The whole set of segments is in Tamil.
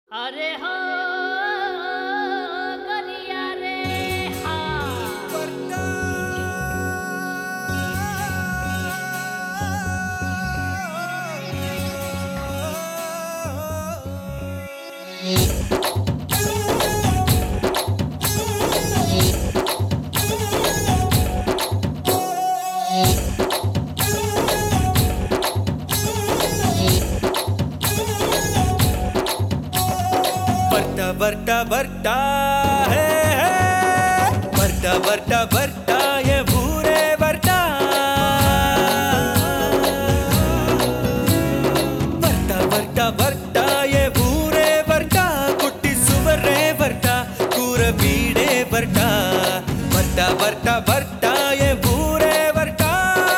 अरे हो गरिया रे हाँ। बरटा बरटा है बरटा बरटा बरटा ये भूरे बरटा बरटा बरटा बरटा ये भूरे बरटा कुट्टी सुवरे बरटा कूर बीड़े बरटा बरटा बरटा बरटा ये भूरे बरटा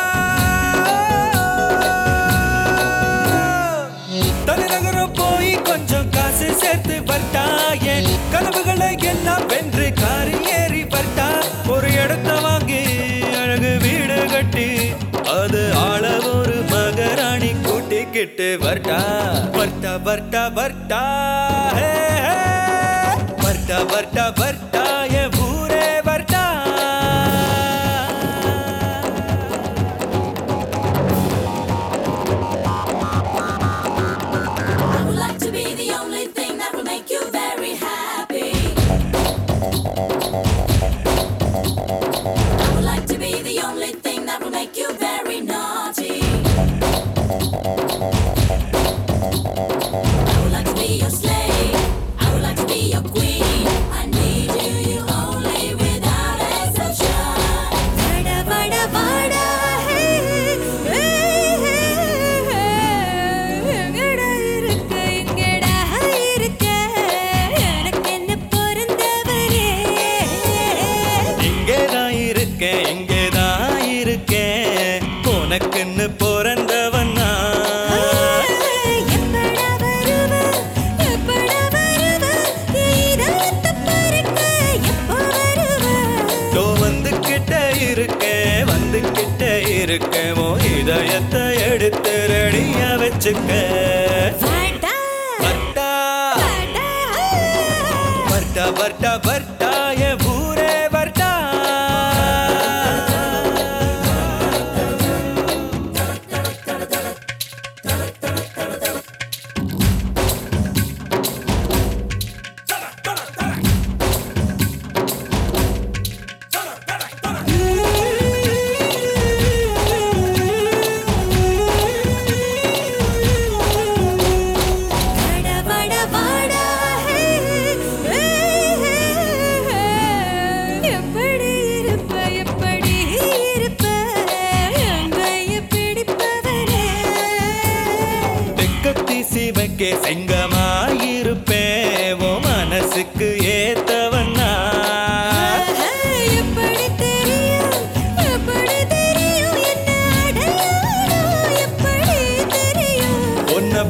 தலைநகரம் போய் கொஞ்சம் காசு சேர்த்து பர்ட்டா என் கனவுகளை எல்லாம் வென்று காரி ஏறி பர்ட்டா ஒரு இடத்த வாங்கி அழகு வீடு கட்டி அது ஆள ஒரு மகராணி கூட்டிக்கிட்டு பர்ட்டா பர்ட்டா பர்ட்டா பர்ட்டா ஹே பர்ட்டா பர்ட்டா பர்ட்டா ஏ பூரே பர்ட்டா I would like to be the only thing that will make you very happy. I would like to be the only thing that will make you very naughty. I would like to be your slave. I would like to be your queen. I need you, you only, without exception. Vada, vada, vada, hey, hey, hey, எங்கடா இருக்க எங்கடா இருக்க எனக்கு என்ன பொருந்தவரே இங்கேதான் இருக்கேன் இங்கேதான் இருக்கேன் உனக்குன்னு பிறந்தவன் நான். எப்படா வருவ எப்படா வருவ இதயத்தை பறிக்க எப்போ வருவ தோ வந்துகிட்டே இருக்கேன் உன் இதயத்தை எடுத்து ரெடியா வச்சுக்க வாடா பர்ட்டா வாடா பர்ட்டா பர்ட்டா பர்ட்டா ஏ பூரே பர்ட்டா வாடா வாடா வாடா ஹே எப்படி இருப்ப எங்கைய பிடிப்பவரே தெக்கத்தி சிவக்கே செங்கமாயிருப்பேன் உன் மனசுக்கு ஏத்தவன் நான். எப்படி தெரியும் என்ன அடையாளம் எப்படி தெரியும் உன்னை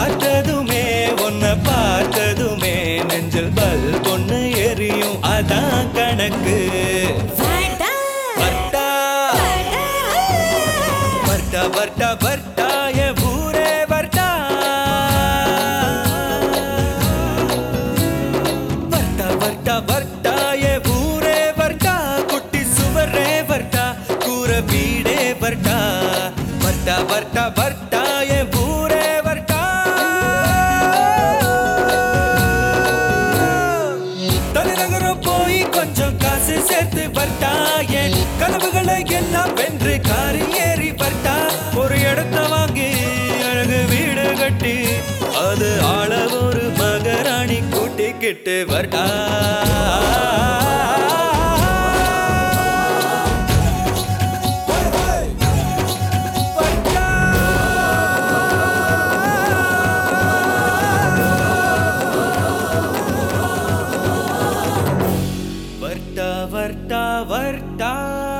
பார்த்ததுமே நெஞ்சில் பல் பொண்ணு எரியும் அதான் கணக்கு வாடா பர்ட்டா வாடா பர்ட்டா பர்ட்டா பர்ட்டா ஏ பூரே பர்ட்டா பர்ட்டா பர்ட்டா பர்ட்டா ஏ பூரே பர்ட்டா குட்டி சுவரே பர்ட்டா கூர வீடே பர்ட்டா பர்ட்டா பர்ட்டா பர்ட்டா ஏ பூரே பர்ட்டா தலைநகரம் போய் கொஞ்சம் காசு சேர்த்து பர்ட்டா என் கனவுகளை எல்லாம் வென்று காரி ஏறி பர்ட்டா ஒரு இடத்த வாங்கி அழகு வீடு கட்டி அது ஆள ஒரு மகராணி கூட்டிக்கிட்டு பர்ட்டா வர்ட்டா வர்ட்டா வர்ட்டா